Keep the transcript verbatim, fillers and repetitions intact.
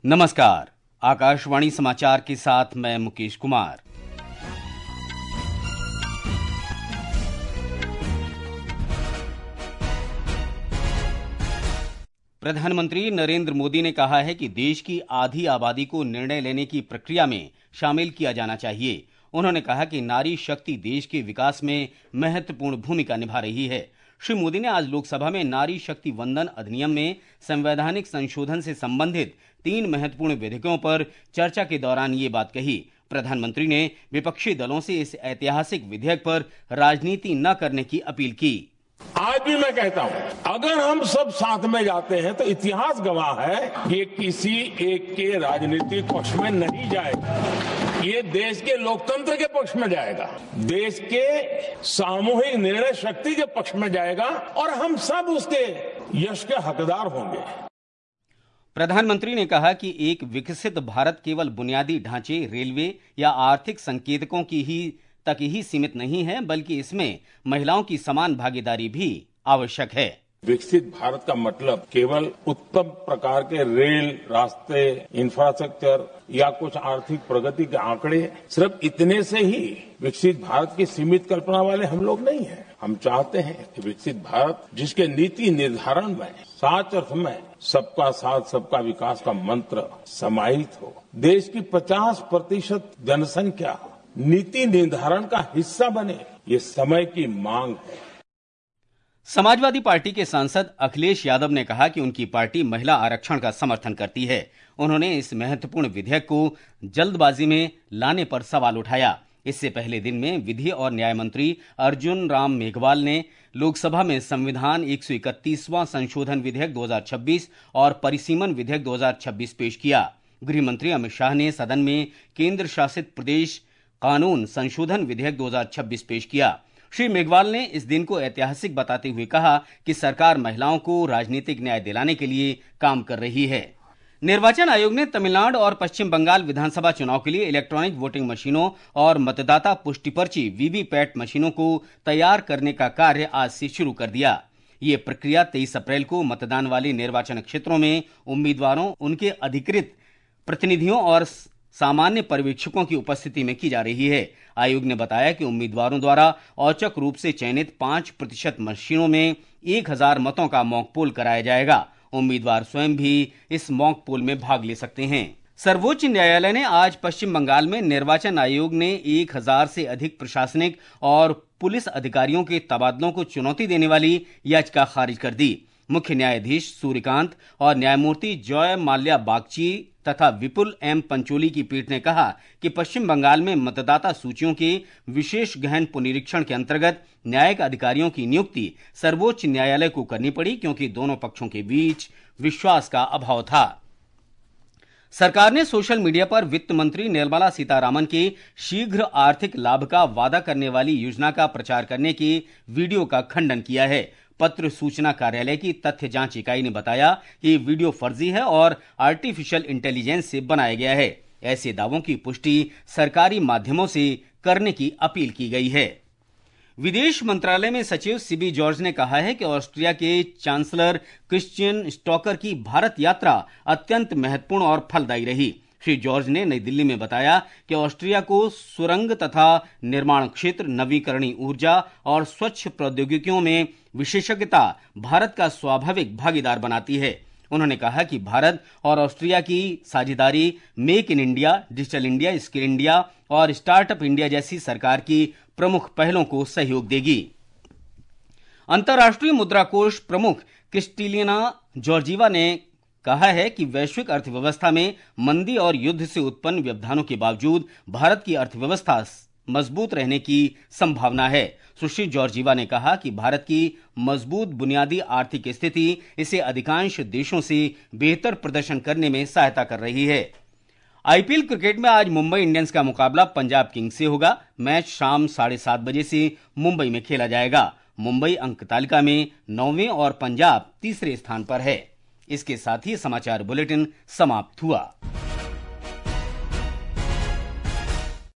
नमस्कार, आकाशवाणी समाचार के साथ मैं मुकेश कुमार। प्रधानमंत्री नरेंद्र मोदी ने कहा है कि देश की आधी आबादी को निर्णय लेने की प्रक्रिया में शामिल किया जाना चाहिए। उन्होंने कहा कि नारी शक्ति देश के विकास में महत्वपूर्ण भूमिका निभा रही है। श्री मोदी ने आज लोकसभा में नारी शक्ति वंदन अधिनियम में संवैधानिक संशोधन से संबंधित तीन महत्वपूर्ण विधेयकों पर चर्चा के दौरान ये बात कही। प्रधानमंत्री ने विपक्षी दलों से इस ऐतिहासिक विधेयक पर राजनीति न करने की अपील की। आज भी मैं कहता हूं, अगर हम सब साथ में जाते हैं तो इतिहास गवाह है कि किसी एक के राजनीतिक पक्ष में नहीं जाएगा, ये देश के लोकतंत्र के पक्ष में जाएगा, देश के सामूहिक निर्णय शक्ति के पक्ष में जाएगा और हम सब उसके यश के हकदार होंगे। प्रधानमंत्री ने कहा कि एक विकसित भारत केवल बुनियादी ढांचे, रेलवे या आर्थिक संकेतकों की ही तक ही सीमित नहीं है, बल्कि इसमें महिलाओं की समान भागीदारी भी आवश्यक है। विकसित भारत का मतलब केवल उत्तम प्रकार के रेल, रास्ते, इंफ्रास्ट्रक्चर या कुछ आर्थिक प्रगति के आंकड़े, सिर्फ इतने से ही विकसित भारत की सीमित कल्पना वाले हम लोग नहीं हैं। हम चाहते हैं कि विकसित भारत जिसके नीति निर्धारण में साच अर्थ में सबका साथ सबका विकास का मंत्र समाहित हो, देश की पचास प्रतिशत जनसंख्या नीति निर्धारण का हिस्सा बने, ये समय की मांग है। समाजवादी पार्टी के सांसद अखिलेश यादव ने कहा कि उनकी पार्टी महिला आरक्षण का समर्थन करती है। उन्होंने इस महत्वपूर्ण विधेयक को जल्दबाजी में लाने पर सवाल उठाया। इससे पहले दिन में विधि और न्याय मंत्री अर्जुन राम मेघवाल ने लोकसभा में संविधान एक सौ इकतीसवां संशोधन विधेयक दो हज़ार छब्बीस और परिसीमन विधेयक दो हज़ार छब्बीस पेश किया। गृह मंत्री अमित शाह ने सदन में केंद्र शासित प्रदेश कानून संशोधन विधेयक दो हज़ार छब्बीस पेश किया। श्री मेघवाल ने इस दिन को ऐतिहासिक बताते हुए कहा कि सरकार महिलाओं को राजनीतिक न्याय दिलाने के लिए काम कर रही है। निर्वाचन आयोग ने तमिलनाडु और पश्चिम बंगाल विधानसभा चुनाव के लिए इलेक्ट्रॉनिक वोटिंग मशीनों और मतदाता पुष्टि पर्ची वीवीपैट मशीनों को तैयार करने का कार्य आज से शुरू कर दिया। ये प्रक्रिया तेईस अप्रैल को मतदान वाले निर्वाचन क्षेत्रों में उम्मीदवारों, उनके अधिकृत प्रतिनिधियों और सामान्य पर्यवेक्षकों की उपस्थिति में की जा रही है। आयोग ने बताया कि उम्मीदवारों द्वारा औचक रूप से चयनित पांच प्रतिशत मशीनों में एक हजार मतों का मॉक पोल कराया जाएगा। उम्मीदवार स्वयं भी इस मॉक पोल में भाग ले सकते हैं। सर्वोच्च न्यायालय ने आज पश्चिम बंगाल में निर्वाचन आयोग ने एक हजार से अधिक प्रशासनिक और पुलिस अधिकारियों के तबादलों को चुनौती देने वाली याचिका खारिज कर दी। मुख्य न्यायाधीश सूर्यकांत और न्यायमूर्ति जॉय माल्या बागची तथा विपुल एम पंचोली की पीठ ने कहा कि पश्चिम बंगाल में मतदाता सूचियों के विशेष गहन पुनरीक्षण के अंतर्गत न्यायिक अधिकारियों की नियुक्ति सर्वोच्च न्यायालय को करनी पड़ी, क्योंकि दोनों पक्षों के बीच विश्वास का अभाव था। सरकार ने सोशल मीडिया पर वित्त मंत्री निर्मला सीतारामन के शीघ्र आर्थिक लाभ का वादा करने वाली योजना का प्रचार करने के वीडियो का खंडन किया है। पत्र सूचना कार्यालय की तथ्य जांच इकाई ने बताया कि वीडियो फर्जी है और आर्टिफिशियल इंटेलिजेंस से बनाया गया है। ऐसे दावों की पुष्टि सरकारी माध्यमों से करने की अपील की गई है। विदेश मंत्रालय में सचिव सीबी जॉर्ज ने कहा है कि ऑस्ट्रिया के चांसलर क्रिश्चियन स्टॉकर की भारत यात्रा अत्यंत महत्वपूर्ण और फलदायी रही। श्री जॉर्ज ने नई दिल्ली में बताया कि ऑस्ट्रिया को सुरंग तथा निर्माण क्षेत्र, नवीकरणीय ऊर्जा और स्वच्छ प्रौद्योगिकियों में विशेषज्ञता भारत का स्वाभाविक भागीदार बनाती है। उन्होंने कहा कि भारत और ऑस्ट्रिया की साझेदारी make in India, digital India, skill India और स्टार्टअप इंडिया जैसी सरकार की प्रमुख पहलों को सहयोग देगी। अंतर्राष्ट्रीय मुद्रा कोष प्रमुख क्रिस्टलिना जॉर्जीवा ने कहा है कि वैश्विक अर्थव्यवस्था में मंदी और युद्ध से उत्पन्न व्यवधानों के बावजूद भारत की अर्थव्यवस्था मजबूत रहने की संभावना है। सुश्री जॉर्जीवा ने कहा कि भारत की मजबूत बुनियादी आर्थिक स्थिति इसे अधिकांश देशों से बेहतर प्रदर्शन करने में सहायता कर रही है। आईपीएल क्रिकेट में आज मुंबई इंडियंस का मुकाबला पंजाब किंग्स से होगा। मैच शाम साढ़े सात बजे से मुंबई में खेला जाएगा। मुंबई अंक तालिका में नौवें और पंजाब तीसरे स्थान पर है। इसके साथ ही समाचार बुलेटिन समाप्त हुआ।